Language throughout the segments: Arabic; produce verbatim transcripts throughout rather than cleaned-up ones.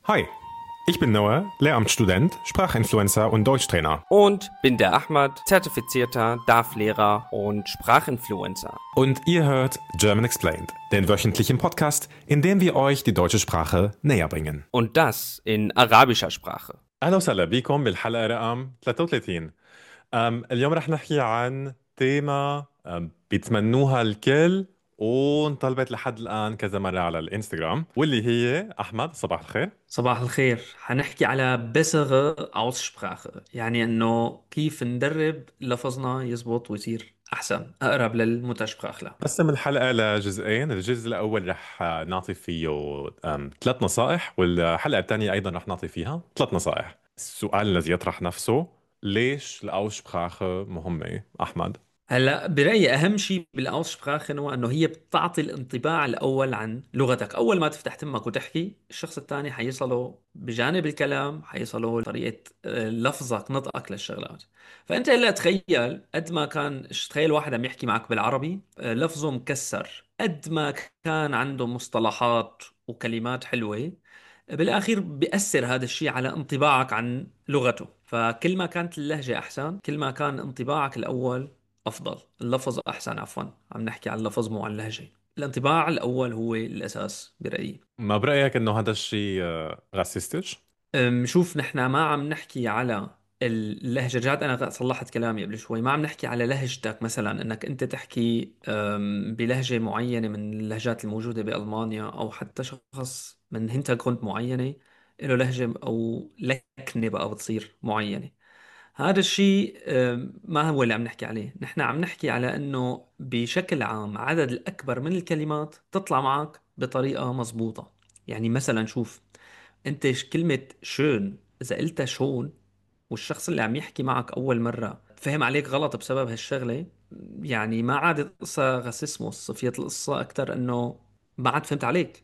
Hi, ich bin Noah, Lehramtsstudent, Sprachinfluencer und Deutschtrainer. Und bin der Ahmad, zertifizierter D A F-Lehrer und Sprachinfluencer. Und ihr hört German Explained, den wöchentlichen Podcast, in dem wir euch die deutsche Sprache näher bringen. Und das in arabischer Sprache. أهلا وسهلا بكم بالحلقة رقم ثلاثة وثلاثين. أم اليوم رح نحكي عن تيمة أم بيتمنوها الكل وانطلبت لحد الآن كذا مرة على الإنستغرام، واللي هي أحمد صباح الخير. صباح الخير. حنحكي على bessere Aussprache، يعني انه كيف ندرب لفظنا يزبط ويصير احسن اقرب للمتشبرخلة. قسم الحلقة لجزئين. الجزء الأول رح نعطي فيه أم، ثلاث نصائح، والحلقة الثانية أيضا رح نعطي فيها ثلاث نصائح. السؤال الذي يطرح نفسه: ليش الأوسبراخه مهمة أحمد؟ هلا برأيي اهم شيء بالاوسبراخن هو انه هي بتعطي الانطباع الاول عن لغتك. اول ما تفتح تمك وتحكي، الشخص الثاني حيصله بجانب الكلام، حيصله طريقة آه، لفظك، نطقك للشغلات. فانت هلا تخيل قد ما كان، تخيل واحد عم يحكي معك بالعربي آه، لفظه مكسر، قد ما كان عنده مصطلحات وكلمات حلوة، بالأخير بيأثر هذا الشيء على انطباعك عن لغته. فكل ما كانت اللهجة أحسن، كل ما كان انطباعك الأول أفضل، اللفظ أحسن. عفوا، عم نحكي عن اللفظ مو عن اللهجة. الانطباع الأول هو الأساس برأيي. ما برأيك إنه هذا الشيء آه، راسيستش؟ أم، شوف، نحن ما عم نحكي على اللهجة. جات أنا صلحت كلامي قبل شوي، ما عم نحكي على لهجتك مثلا، إنك أنت تحكي أم، بلهجة معينة من اللهجات الموجودة بألمانيا، أو حتى شخص من هنتاغروند معينة له لهجة أو لكنة بقى بتصير معينة. هذا الشيء أم، ما هو اللي عم نحكي عليه. نحن عم نحكي على إنه بشكل عام عدد الأكبر من الكلمات تطلع معك بطريقة مضبوطة. يعني مثلا شوف، انت ش- كلمة شون اذا قلتها شون، والشخص اللي عم يحكي معك اول مرة فهم عليك غلط بسبب هالشغلة، يعني ما عادت القصة غسيسموس، صفية القصة اكثر انه ما عاد فهمت عليك.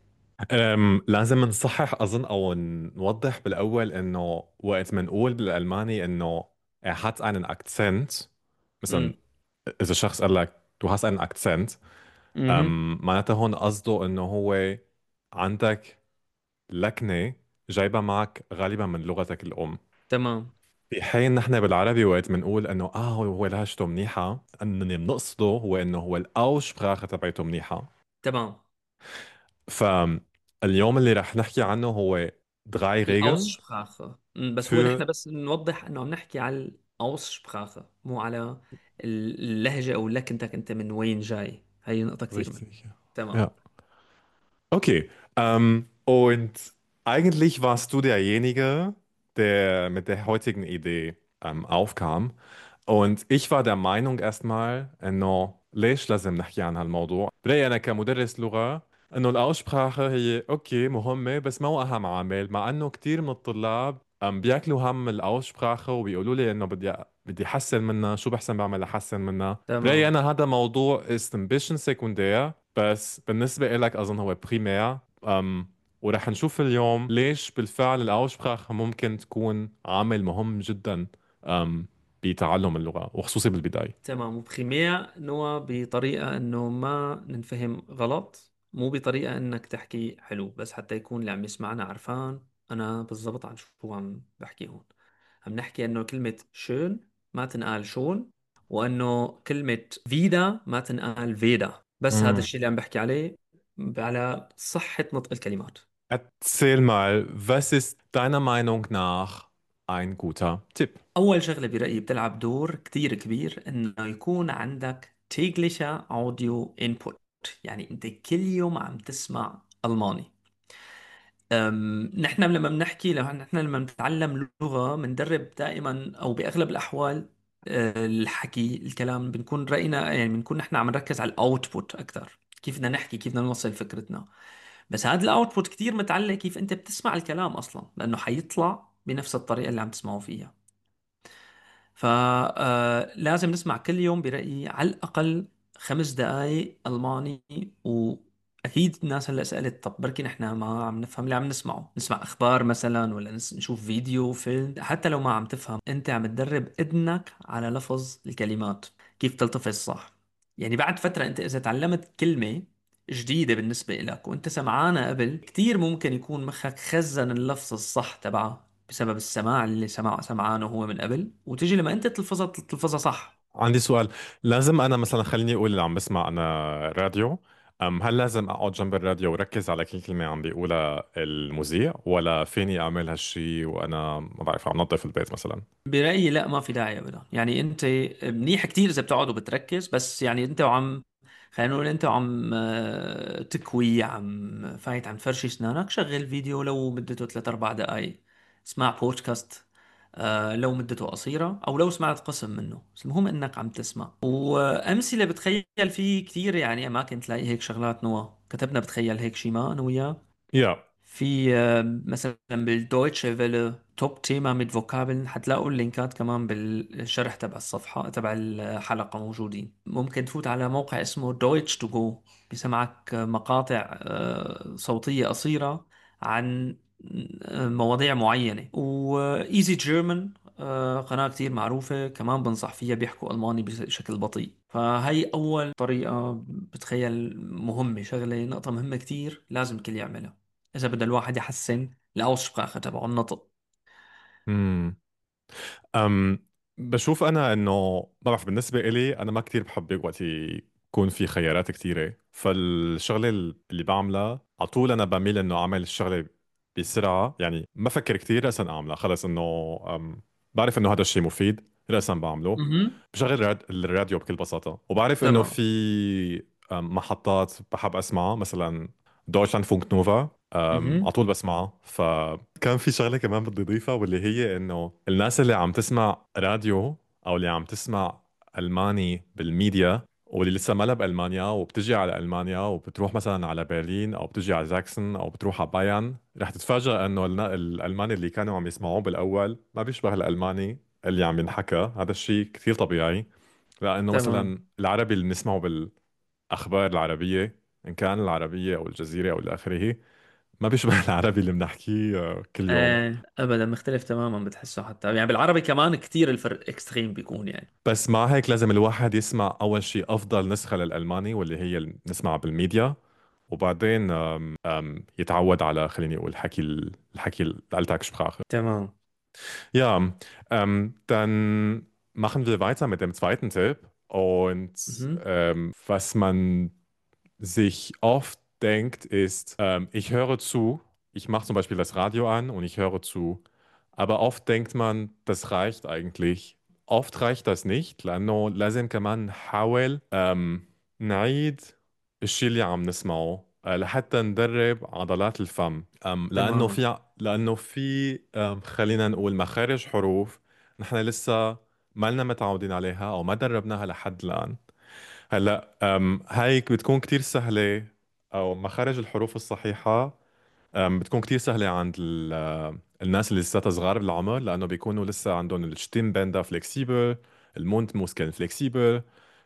أم لازم نصحح أظن أو نوضح بالأول إنه وقت ما نقول بالألماني إنه er hat einen Akzent، مثلا امم. إذا شخص قال لك du hast einen Akzent، اها. أم معناتها هون قصده إنه هو عندك لكنة جايبة معك غالبا من لغتك الأم. تمام. في حين نحن بالعربي وقت بنقول انه اه هو هو لهجته منيحة، انه بنقصده هو انه هو الاوسبراخه تبعته منيحة. تمام. فاليوم اللي رح نحكي عنه هو drei Regeln الاوسشبراخه. أمم، بس هو نحن für بس نوضح انه عم نحكي على الاوسشبراخه، مو على اللهجة او لكنتك انت من وين جاي. هي نقطة كثير مهمة. richtig. تمام. Ja. Okay. Ähm, und eigentlich warst du derjenige, der mit der heutigen Idee ähm, aufkam. Und ich war der Meinung erstmal إنه ليش لازم نحكي عن هالموضوع؟ برأيي أنا كمدرس لغة إنه الأوسبراخه هي أوكي مهمة، بس مو أهم عامل، مع إنه كتير من الطلاب عم بياكلوا هم الأوسبراخه وبيقولوا لي إنه بدي بدي أحسن منها، شو بحسن بعمل أحسن منها. برأيي تمام. أنا هذا موضوع ist ein bisschen sekundär، بس بالنسبة إلك أظن هو بريمير. أم ورح نشوف اليوم ليش بالفعل الأوسبراخه ممكن تكون عامل مهم جدا أم بتعلم اللغة وخصوصي بالبداية. تمام. وبخيمية نوع بطريقة انه ما ننفهم غلط، مو بطريقة انك تحكي حلو، بس حتى يكون اللي عم يسمعنا عرفان انا بالضبط عن شو عم بحكي هون. عم نحكي انه كلمة شون ما تنقال شون، وانه كلمة فيدا ما تنقال فيدا. بس هذا مم. الشيء اللي عم بحكي عليه على صحة نطق الكلمات. Erzähl mal, was ist deiner Meinung nach ein guter Tipp? أول شغلة برأيي بتلعب دور كتير كبير إنه يكون عندك täglicher Audio Input. يعني أنت كل يوم عم تسمع ألماني. أم، نحن لما بنحكي، لو نحن لما بنتعلم لغة بندرب دائما أو بأغلب الأحوال أه، الحكي الكلام بنكون رأينا، يعني بنكون نحن عم نركز على الأوتبوت أكثر، كيف بدنا نحكي، كيف بدنا نوصل فكرتنا. بس هذا الأوتبوت كتير متعلق كيف أنت بتسمع الكلام أصلا، لأنه حيطلع بنفس الطريقة اللي عم تسمعه فيها. فلازم نسمع كل يوم برأيي على الأقل خمس دقائق ألماني. وأكيد الناس هلا سألت طب بركي نحن ما عم نفهم اللي عم نسمعه، نسمع أخبار مثلا ولا نس- نشوف فيديو فيلم. حتى لو ما عم تفهم، أنت عم تدرب إذنك على لفظ الكلمات، كيف تلتفظ صح. يعني بعد فترة أنت إذا تعلمت كلمة جديدة بالنسبة لك وانت سمعانة قبل، كتير ممكن يكون مخك خزن اللفظ الصح تبعها بسبب السماع اللي سمع سمعانه هو من قبل، وتجي لما انت تلفظها تلفظها صح. عندي سؤال. لازم انا مثلا، خليني اقول اللي عم بسمع انا راديو، أم هل لازم اقعد جنب الراديو وركز على كل كلمة عم بيقولها المذيع، ولا فيني اعمل هالشي وانا ما بعرف عم نظف البيت مثلا؟ برأيي لا، ما في داعي ابدا. يعني انت منيح كتير اذا بتقعد وبتركز، بس يعني انت وعم، خلينا نقول انت وعم آه، تكوي، عم فايت عم تفرشي اسنانك، شغل فيديو لو مدته ثلاث اربع دقائق، اسمع بودكاست آه، لو مدته قصيرة، او لو سمعت قسم منه، بس المهم انك عم تسمع. وامثلة بتخيل في كتير يعني اماكن تلاقي هيك شغلات. نوع كتبنا بتخيل هيك شي ما انا وياه. يا في آه، مثلا بالدويتشه فيله توب تيما ميت فوكابلن، حتلاقوا اللينكات كمان بالشرح تبع الصفحة تبع الحلقة موجودين. ممكن تفوت على موقع اسمه دويتش تو جو، بيسمعك مقاطع آه، صوتية قصيرة عن آه، مواضيع معينة. وإيزي جيرمان قناة كتير معروفة كمان بنصح فيها، بيحكوا ألماني بشكل بطيء. فهي أول طريقة بتخيل مهمة، شغلة نقطة مهمة كتير لازم الكل يعملها إذا بده الواحد يحسن الأوسبراخ تبعه النطق. امم أم بشوف أنا إنه، بعرف بالنسبة إلي أنا ما كتير بحب وقت يكون في خيارات كتيرة، فالشغلة اللي بعملها على طول أنا بميل إنه أعمل الشغلة بسرعة، يعني ما أفكر كتير رأسا أعملها خلص. إنه أم بعرف إنه هذا الشيء مفيد رأسا بعمله. اها. بشغل راد- الراديو بكل بساطة، وبعرف إنه تمام. في أم، محطات بحب أسمعها، مثلا دويتشلاند فونك نوفا، أم، اها. على طول بسمعها. فكان في شغلة كمان بدي أضيفها، واللي هي إنه الناس اللي عم تسمع راديو أو اللي عم تسمع ألماني بالميديا، واللي لسه ما لها بألمانيا وبتجي على ألمانيا وبتروح مثلا على برلين أو بتجي على زاكسن أو بتروح على بايان، رح تتفاجأ إنه النا- الألماني اللي كانوا عم يسمعوه بالأول ما بيشبه الألماني اللي عم ينحكى. هذا الشيء كثير طبيعي، لأنه تمام. مثلا العربي اللي بنسمعه بالأخبار العربية، إن كان العربية أو الجزيرة أو إلى آخره، ما بيشبه العربي اللي بنحكيه آه، كل يوم. آه ابدا مختلف تماما، بتحسه حتى يعني بالعربي كمان كتير الفرق اكستريم بيكون يعني. بس مع هيك لازم الواحد يسمع أول شيء أفضل نسخة للألماني، واللي هي اللي بنسمعها بالميديا، وبعدين آم، آم، يتعود على، خليني أقول، حكي ال- الحكي الألتاكسبراche. تمام. Ja, ähm, dann machen wir weiter mit dem zweiten Tipp. Und اها. ähm, was man sich oft denkt, ist, ähm, ich höre zu, ich mache zum Beispiel das Radio an und ich höre zu. Aber oft denkt man, das reicht eigentlich. Oft reicht das nicht، لأنه لازم كمان نحاول أم، نعيد الشيء اللي عم نسمعه، أه، لحتى ندرب عضلات الفم. أم، لأنه تماما. في لأنه في أم، خلينا نقول مخارج حروف نحن لسه ما لنا متعودين عليها أو ما دربناها لحد الآن. هلا أم، هيك بتكون كتير سهلة، أو مخارج الحروف الصحيحة أم، بتكون كتير سهلة عند ال- آه، الناس اللي لساتها صغار بالعمر، لأنه بيكونوا لسه عندهم الشتيم باندا فليكسيبل، الموند موسكل فليكسيبل،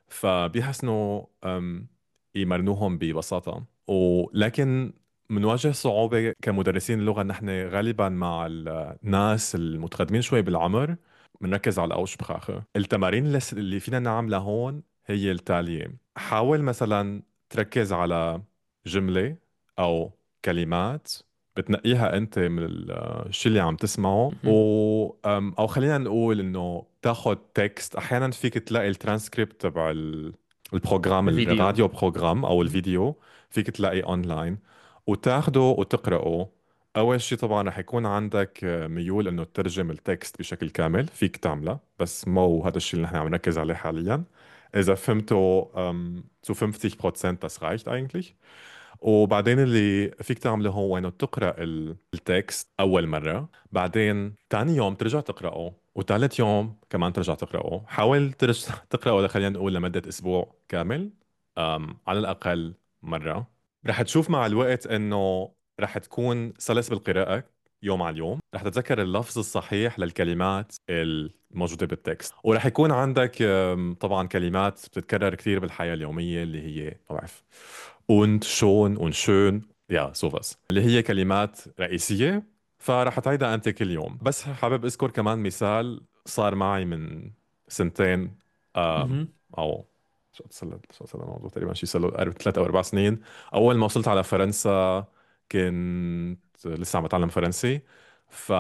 فبيحسنوا أم، يمرنوهم ببساطة. ولكن بنواجه صعوبة كمدرسين اللغة، نحن غالبا مع الناس المتقدمين شوي بالعمر بنركز على الأوشبراخه. التمارين اللي اللي فينا نعملها هون هي التالية: حاول مثلا تركز على جملة أو كلمات بتنقيها انت من ال- الشيء اللي عم تسمعه، و اها. أم، او خلينا نقول انه تاخذ تكست. احيانا فيك تلاقي الترانسكريبت تبع ال- البروجرام، الفيديو. الراديو بروجرام او مهم. الفيديو، فيك تلاقي اونلاين وتاخده وتقراه. اول شيء طبعا رح يكون عندك آه، ميول انه تترجم التكست بشكل كامل، فيك تعمله، بس مو هذا الشيء اللي نحن عم نركز عليه حاليا. اذا فهمته um, zu fünfzig Prozent das reicht eigentlich. وبعدين اللي فيك تعمله هو انه تقرا ال- التكست اول مره، بعدين تاني يوم ترجع تقراه، وثالث يوم كمان ترجع تقراه. حاول ترجع تقراه، خلينا نقول لمده اسبوع كامل، أم على الاقل مره. رح تشوف مع الوقت انه رح تكون سلس بالقراءه. يوم عن يوم رح تتذكر اللفظ الصحيح للكلمات الموجودة بالتكست، ورح يكون عندك أم، طبعا كلمات بتتكرر كثير بالحياة اليومية، اللي هي ما بعرف und schon und schön، يا sowas، اللي هي كلمات رئيسية، فراح تعيدها أنت كل يوم. بس حابب أذكر كمان مثال صار معي من سنتين، آم، اها. أو شو قد صار له- شو صار له الموضوع تقريبا شي صار له قرب ثلاث او اربع سنين. اول ما وصلت على فرنسا كنت لسه عم بتعلم فرنسي. ف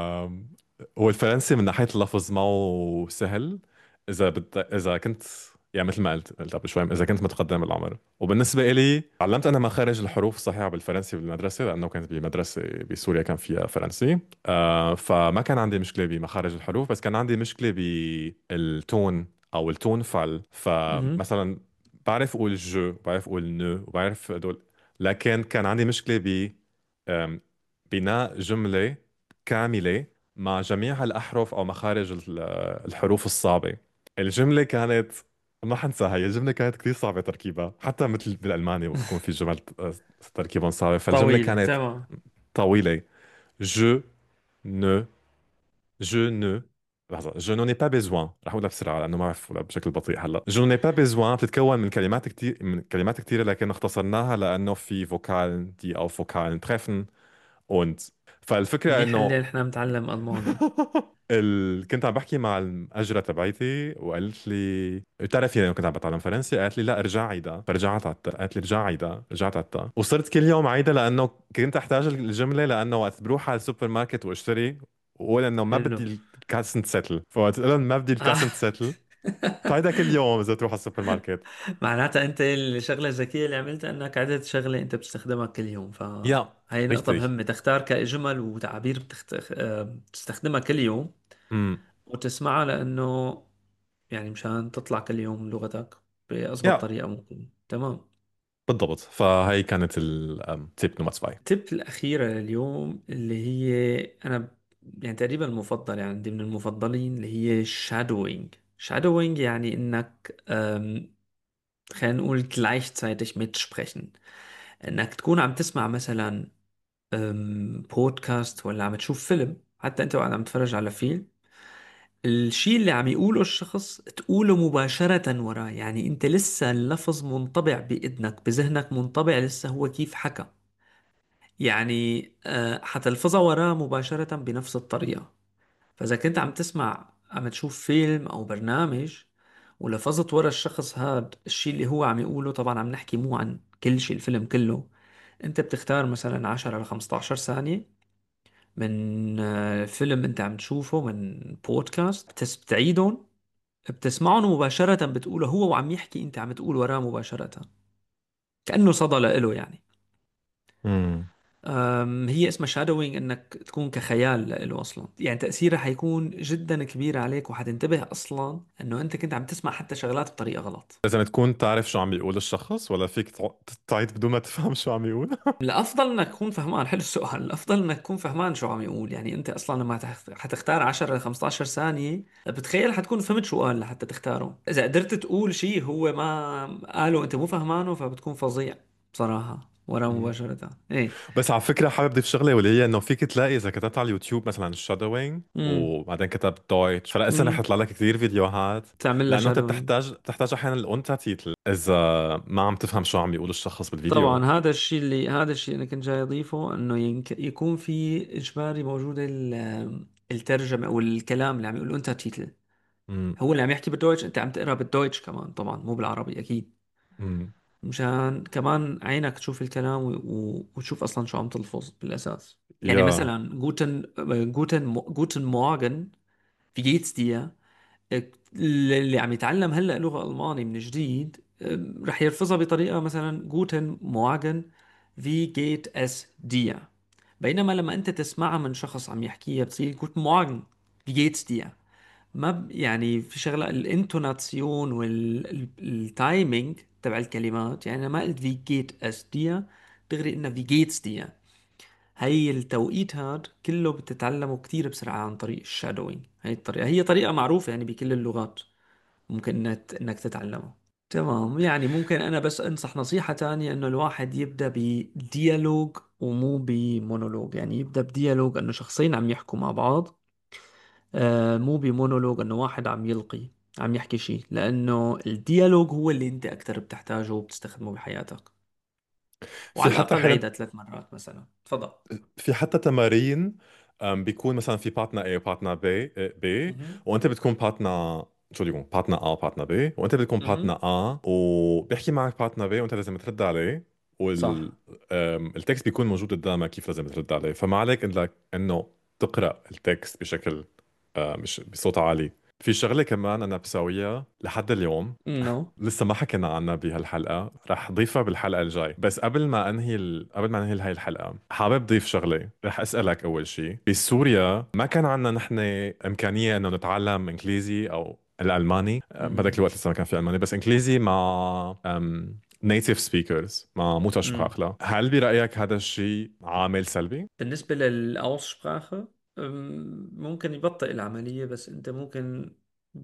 هو الفرنسي من ناحيه اللفظ ما هو سهل، اذا بت... اذا كنت يعني مثل ما قلت قلت قبل شوي، اذا كنت متقدم بالعمر. وبالنسبه إلي تعلمت انا مخارج الحروف الصحيحه بالفرنسي بالمدرسه، لانه كنت بمدرسه بسوريا كان فيها فرنسي. آه فما كان عندي مشكله بمخارج الحروف، بس كان عندي مشكله بالتون او التون فال. مهم. فمثلا بعرف اقول جو، بعرف اقول نو، وبعرف هدول. لكن كان عندي مشكله ب آم، بناء جمله كامله مع جميع الأحرف أو مخارج ال- الحروف الصعبة. الجملة كانت، ما حنساها، هي الجملة كانت كثير صعبة تركيبها، حتى مثل بالألماني بكون في جمل آه، تركيبهم صعبة. فالجملة طويلة كانت تمام. طويلة. je ne je ne لحظة je n'en ai pas besoin، رح أقولها بسرعة لأنه ما بعرف أقولها بشكل بطيء هلا. je n'en ai pas besoin بتتكون من كلمات كتير، من كلمات كتيرة، لكن اختصرناها لأنه في فوكال دي أو فوكال treffen. und فالفكرة منيح إنه اللي نحن متعلم ألماني. ال... كنت عم بحكي مع الأجرة تبعيتي وقالت لي، بتعرفي أنا كنت عم بتعلم فرنسي، قالت لي لا ارجع عيدها. فرجعت عدتها، قالت لي ارجع عيدها، رجعت عدتها، وصرت كل يوم عيدها لأنه كنت أحتاج الجملة، لأنه وقت بروح على السوبر ماركت واشتري وقول إنه ما حلو. بدي الكاسنت سيتل، فوقت قلت لهم ما بدي الكاسنت سيتل تعيدها كل يوم إذا تروح على السوبر ماركت. معناتها انت الشغله الذكيه اللي عملتها انك عدت شغله انت بتستخدمها كل يوم، يا فهي نقطه ريختي. مهمه، تختار كجمل وتعابير بتخت... آه، بتستخدمها كل يوم امم وتسمعها، لانه يعني مشان تطلع كل يوم لغتك بأضبط يا طريقه ممكن. تمام. بالضبط. فهي كانت التيب نمبر اثنين. التip الأخيرة لليوم اللي هي أنا ب- يعني تقريبا المفضلة يعني عندي من المفضلين، اللي هي shadowing. shadowing يعني إنك أم، خلينا نقول gleichzeitig mitsprechen. انك تكون عم تسمع مثلا أم، بودكاست ولا عم تشوف فيلم، حتى انت وقاعد عم تتفرج على فيلم، الشيء اللي عم يقوله الشخص تقوله مباشرة وراه. يعني انت لسه اللفظ منطبع بإذنك، بذهنك منطبع لسه هو كيف حكى. يعني آه، حتلفظها وراه مباشرة بنفس الطريقة. فإذا كنت عم تسمع، عم تشوف فيلم أو برنامج ولفظت ورا الشخص هاد الشيء اللي هو عم يقوله، طبعا عم نحكي مو عن كل شيء الفيلم كله، انت بتختار مثلا عشرة ل خمسة عشر ثانية من آه، فيلم انت عم تشوفه، من بودكاست، بتس بتعيدهم، بتسمعهم مباشرة، بتقوله هو وعم يحكي انت عم تقول وراه مباشرة، كأنه صدى لإله يعني. امم أم، هي اسمها شادوينج، انك تكون كخيال له اصلا. يعني تأثيرها حيكون جدا كبير عليك، وحتنتبه اصلا انه انت كنت عم تسمع حتى شغلات بطريقة غلط. لازم تكون تعرف شو عم بيقول الشخص، ولا فيك تع- تعيد بدون ما تفهم شو عم يقول؟ الافضل انك تكون فهمان. حلو السؤال. الافضل انك تكون فهمان شو عم يقول. يعني انت اصلا لما تخ- حتختار عشرة ل خمسة عشر ثانية، بتخيل حتكون فهمت شو قال لحتى تختاره. اذا قدرت تقول شيء هو ما قاله انت مو فهمانه، فبتكون فظيع بصراحة وراه مم. مباشرة. ايه. بس على فكرة حابب اضيف شغلة، واللي هي انه فيك تلاقي اذا كتبت على اليوتيوب مثلا شادوينج امم. وبعدين كتبت دويتش، فلا اسا رح امم. يطلع لك كثير فيديوهات. تعمل له لانه انت شادوينج. بتحتاج بتحتاج احيانا الانترتيتل اذا ما عم تفهم شو عم يقول الشخص بالفيديو. طبعا هذا الشيء اللي هذا الشيء انا كنت جاي اضيفه، انه ينك... يكون في اجباري موجوده ال- الترجمه او الكلام اللي عم يقوله انت تيتل. امم هو اللي عم يحكي بالدويتش، انت عم تقرا بالدويتش كمان، طبعا مو بالعربي اكيد، امم مشان كمان عينك تشوف الكلام و... و... وتشوف اصلا شو عم تلفظ بالاساس. يعني يا مثلا جوتن جوتن جوتن مورجن، في جيتس دي، اللي عم يتعلم هلا لغة ألماني من جديد أم، رح يلفظها بطريقة مثلا جوتن مواجن في جيت اس ديا. بينما لما انت تسمعها من شخص عم يحكيها بتصير جوتن مواجن في جيتس ديا. ما ب... يعني في شغلة الانتوناسيون والتايمينج تبع الكلمات. يعني أنا ما قلت في جيت اس ديا دغري انها في جيتس ديا. هي التوقيت هاد كله بتتعلمه كتير بسرعة عن طريق الشادوينج. هي الطريقة هي طريقة معروفة يعني بكل اللغات، ممكن انك انك تتعلمه. تمام. يعني ممكن انا بس انصح نصيحة تانية، انه الواحد يبدأ بديالوج ومو بمونولوج. يعني يبدأ بديالوج انه شخصين عم يحكوا مع بعض، آه مو بمونولوج انه واحد عم يلقي عم يحكي شيء، لانه الديالوج هو اللي انت اكثر بتحتاجه وبتستخدمه بحياتك. في وعلى حتى الاقل احيانا عيدها ثلاث مرات مثلا. تفضل. في حتى تمارين، أم، بيكون مثلا في بارتنا A وبارتنا B B مهم. وانت بتكون بارتنا Entschuldigung, بارتنر A وبارتنر B، وانت بدكم امم بارتنر A وبيحكي معك بارتنر B وانت لازم ترد عليه، صح. والتكست بيكون موجود قدامك كيف لازم ترد عليه، فما عليك انك انه تقرأ التكست بشكل آه، مش بصوت عالي. في شغلة كمان انا بسويها لحد اليوم، نو. لسه ما حكينا عنها بهالحلقة، رح ضيفها بالحلقة الجاي، بس قبل ما انهي ال... قبل ما انهي هاي الحلقة حابب ضيف شغلة. رح اسألك اول شيء، بسوريا ما كان عندنا نحن امكانية انه نتعلم انجليزي او الالماني، أه، بهذاك الوقت لسه ما كان في الماني، بس انجليزي مع نيتيف سبيكرز، مع امم متشبراخلة. هل برأيك هذا الشيء عامل سلبي؟ بالنسبة للأوسبراخة، أم، ممكن يبطئ العملية، بس أنت ممكن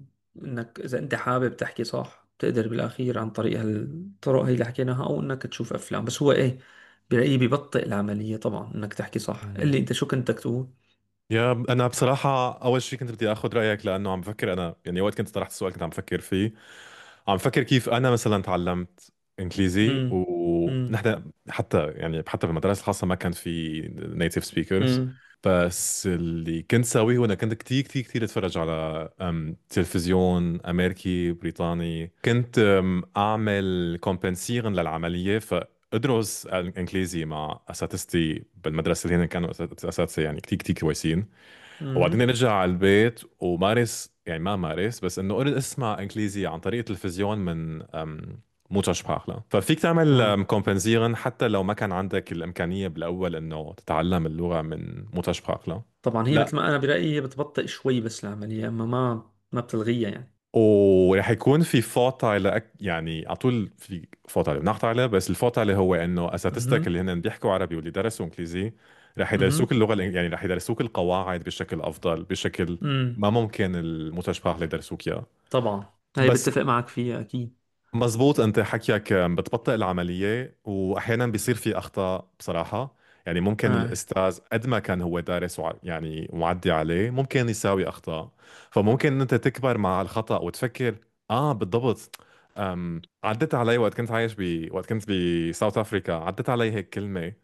إنك إذا أنت حابب تحكي صح تقدر بالأخير عن طريق هالطرق هي اللي حكيناها، أو إنك تشوف أفلام. بس هو إيه، برأيي بيبطئ العملية طبعا إنك تحكي صح. اللي أنت شو كنت تقول؟ يا انا بصراحه اول شيء كنت بدي اخذ رايك، لانه عم بفكر انا، يعني وقت كنت طرحت السؤال كنت عم بفكر فيه، عم بفكر كيف انا مثلا تعلمت انجليزي، امم امم ونحن حتى يعني حتى بالمدارس الخاصه ما كان في نيتيف سبيكرز. امم بس اللي كنت سويه هو انا كنت كتير كتير كتير اتفرج على أم، تلفزيون امريكي بريطاني، كنت أم، اعمل كومبنسيرن للعمليه، فادرس انجليزي مع اساتذتي بالمدرسه اللي هن كانوا أسات- اساتذه يعني كتير كتير كويسين. وبعدين امم ارجع على البيت ومارس، يعني ما مارس بس انه قرر اسمع انجليزي عن طريق التلفزيون من أم، Muttersprachler. ففيك تعمل تمام. كومبنزيرن حتى لو ما كان عندك الامكانيه بالاول انه تتعلم اللغه من Muttersprachler. طبعا هي لا، مثل ما أنا برأيي هي بتبطئ شوي بس العملية، أما ما ما بتلغيها يعني. ورح يكون في فوتايلة لأك... يعني على طول في فوتايلة ونحتايلة، بس الفوتايلة هو انه اساتذتك امم اللي هن بيحكوا عربي واللي درسوا انجليزي رح يدرسوك امم اللغة الإن- يعني رح يدرسوك القواعد بشكل افضل، بشكل امم ما ممكن المتشبح اللي يدرسوك اياه. طبعا هاي بس بتفق معك فيها أكيد. مزبوط، انت حكيك بتبطئ العملية واحيانا بيصير في اخطاء بصراحة. يعني ممكن آه. الاستاذ قد ما كان هو دارس وع... يعني معدي عليه ممكن يساوي اخطاء، فممكن انت تكبر مع الخطأ وتفكر اه بالضبط. أم... عدت علي وقت كنت عايش ب وقت كنت بساوث افريكا، عدت علي هيك كلمة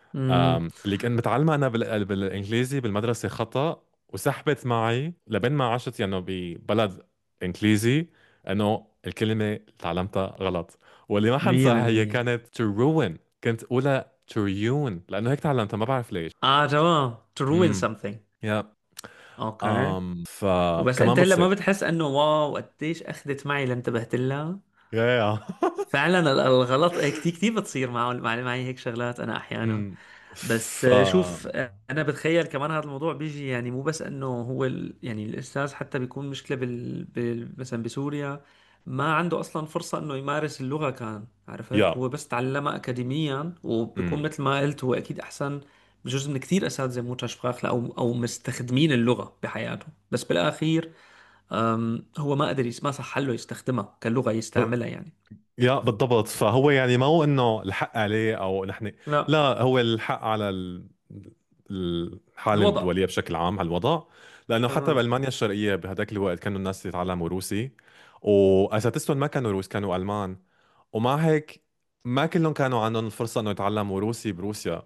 امم أم... اللي كنت متعلمة انا بال... بالانجليزي بالمدرسة خطأ، وسحبت معي لبين ما عشت يعني ببلد انجليزي، انه الكلمة اللي تعلمتها غلط. واللي ما مية حنساها هي بالمية كانت to ruin، كنت اقولها تريون لانه هيك تعلمتها ما بعرف ليش. آه تمام. to ruin امم something. يا أوكي. امم وبس فكمان أنت هلا ما بتصير. بتحس إنه واو قديش أخذت معي لانتبهت لها؟ يا يا فعلا ال- الغلط إيه، كتير كتير بتصير معه مع- معي هيك شغلات أنا أحيانا. امم بس ف آه، شوف، آه، انا بتخيل كمان هذا الموضوع بيجي يعني مو بس انه هو ال... يعني الاستاذ حتى بيكون مشكله بال... بال... مثلا بسوريا ما عنده اصلا فرصه انه يمارس اللغه، كان عرفت يا هو بس تعلمها اكاديميا، وبيكون امم مثل ما قلت هو اكيد احسن بجزء من كثير اساتذه مuttersprachler او او مستخدمين اللغه بحياتهم. بس بالاخير أم، هو ما قدر يس... ما صح له يستخدمها كلغه يستعملها يعني. يا بالضبط، فهو يعني ما هو انه الحق عليه او نحن، لا. لا هو الحق على ال- الحالة الوضع. الدولية بشكل عام، على الوضع. لأنه حتى تمام. بألمانيا الشرقية بهداك الوقت كانوا الناس يتعلموا روسي، وأساتذتهم ما كانوا روس، كانوا ألمان، ومع هيك ما كلهم كانوا عندهم الفرصة إنه يتعلموا روسي بروسيا.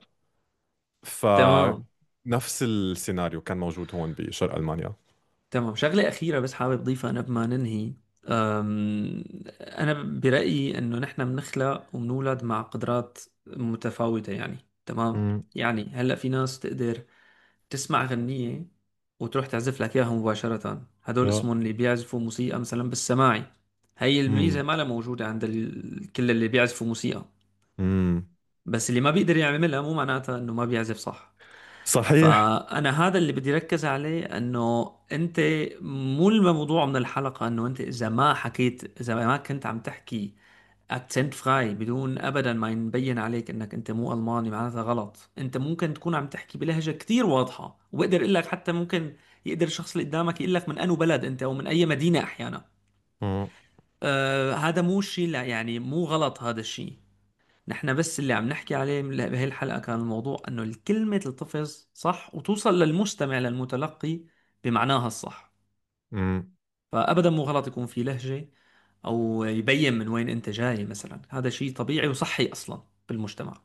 تمام. فنفس السيناريو كان موجود هون بشرق ألمانيا. تمام. شغلة أخيرة بس حابب أضيفها أنا بما ننهي. أم، أنا برأيي إنه نحن بنخلق وبنولد مع قدرات متفاوتة يعني. تمام. امم يعني هلأ في ناس تقدر تسمع غنية وتروح تعزف لك إياها مباشرة، هدول يا اسمهم اللي بيعزفوا موسيقى مثلا بالسماعي. هي الميزة امم ما لها موجودة عند ال... كل اللي بيعزفوا موسيقى. امم بس اللي ما بيقدر يعملها مو معناتها إنه ما بيعزف صح. صحيح. فأنا هذا اللي بدي ركز عليه، أنه أنت مو الموضوع من الحلقة أنه أنت إذا ما حكيت، إذا ما كنت عم تحكي اكسنت فراي بدون ابدا ما يبين عليك انك انت مو الماني، معناتها غلط. انت ممكن تكون عم تحكي بلهجة كتير واضحة، وبقدر اقول لك حتى ممكن يقدر الشخص اللي قدامك يقول لك من انو بلد انت او من اي مدينة احيانا. مم. آه هذا مو شيء، لا يعني مو غلط هذا الشيء. نحن بس اللي عم نحكي عليه بهي الحلقة كان الموضوع انه الكلمة تلتفظ صح وتوصل للمستمع للمتلقي بمعناها الصح. مم. فابدا مو غلط يكون في لهجة او يبين من وين انت جاي مثلا، هذا شيء طبيعي وصحي اصلا بالمجتمع.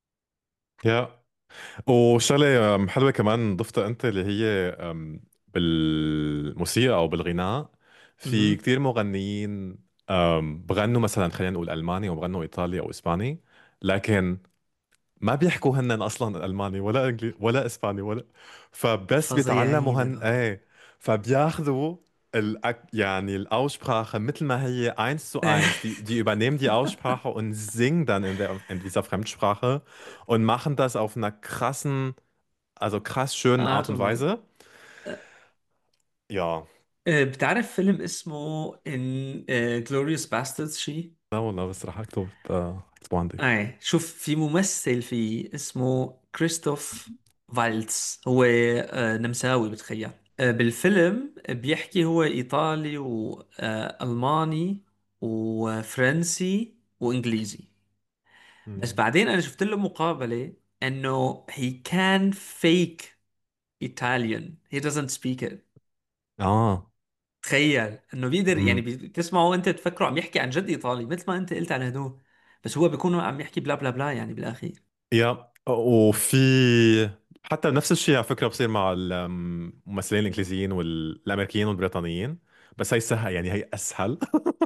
يا وشغلة أم، حلوة كمان ضفتها أنت، اللي هي أم، بالموسيقى أو بالغناء، في امم كتير مغنيين أم، بغنوا مثلا، خلينا نقول ألماني، وبغنوا إيطالي أو إسباني، لكن ما بيحكوا هن اصلا الماني ولا انجليزي ولا اسباني ولا، فبس فظيعين بيتعلموا هن هدول. ايه، فبياخذوا الأك... يعني الaussprache مثل ما هي eins zu eins, die, die übernehmen die Aussprache und singen dann in der, in dieser Fremdsprache und machen das auf einer krassen, also krass schönen Art und ارت. Weise. Ja, بتعرف فيلم اسمه ان جلوريوس باستردز شي؟ لا والله بس راح اكتب آه، اكتبه عندي. اي شوف، في ممثل فيه اسمه كريستوف فالتس، هو آه، نمساوي بتخيل. آه، بالفيلم بيحكي هو ايطالي والماني وفرنسي وانجليزي. بس مم. بعدين انا شفت له مقابلة انه he can fake Italian, he doesn't speak it. اه. تخيل انه بيقدر يعني امم. بتسمعه انت تفكره عم يحكي عن جد ايطالي مثل ما انت قلت على هدول، بس هو بيكون عم يحكي بلا بلا بلا يعني بالاخير. يا وفي حتى نفس الشيء على فكرة بصير مع الممثلين الإنجليزيين والأمريكيين والبريطانيين، بس هي سهل، يعني هي أسهل.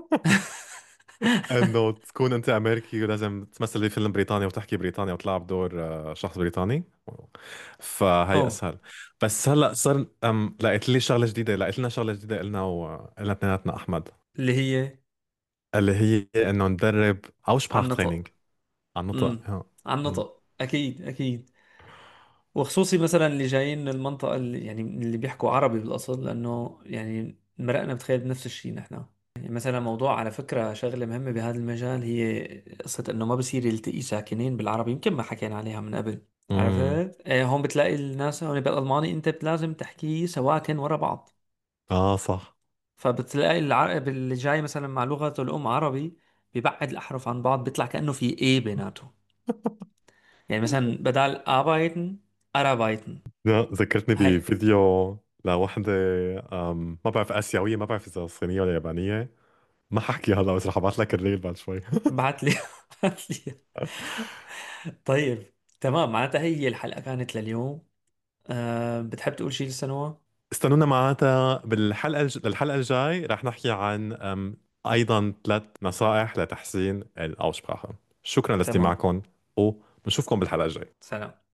إنه تكون أنت أمريكي ولازم تمثل في فيلم بريطاني وتحكي بريطاني وتلعب دور آه، شخص بريطاني، فهي اوه. أسهل. بس هلا صار أم لقيت لي شغلة جديدة، لقيت لنا شغلة جديدة إلنا وإلنا اثنيناتنا أحمد، اللي هي اللي هي إنه ندرب عن Aussprachtraining نطق. على النطق. امم آه. عن أمم. نطق اكيد اكيد. وخصوصي مثلا اللي جايين من المنطقه اللي يعني اللي بيحكوا عربي بالاصل، لانه يعني مرقنا بتخيل بنفس الشيء نحن. يعني مثلا موضوع على فكره شغله مهمه بهذا المجال هي قصه انه ما بصير يلتقي ساكنين بالعربي، يمكن ما حكينا عليها من قبل. أمم. عرفت؟ إيه، هون بتلاقي الناس هون بالالماني انت لازم تحكي سواكن ورا بعض. آه صح. فبتلاقي العربي اللي جاي مثلا مع لغته الام عربي بيبعد الاحرف عن بعض، بيطلع كانه في ايه بيناتهم. يعني مثلا بدل arbeiten arbeiten. لا ذكرتني هاي بفيديو لوحدة، أم، ما بعرف آسيوية، ما بعرف إذا صينية ولا يابانية، ما حكي هلا بس رح ابعث لك الريل بعد شوي. بعت لي بعت لي. طيب تمام، معناتها هي هي الحلقة كانت لليوم. أه بتحب تقول شيء لسه نوا؟ استنونا معناتها بالحلقة الج... للحلقة الجاي رح نحكي عن أم، أيضا ثلاث نصائح لتحسين الأوسبراخة. شكرا تمام. لاستماعكم، وبنشوفكم بالحلقة الجاية. سلام.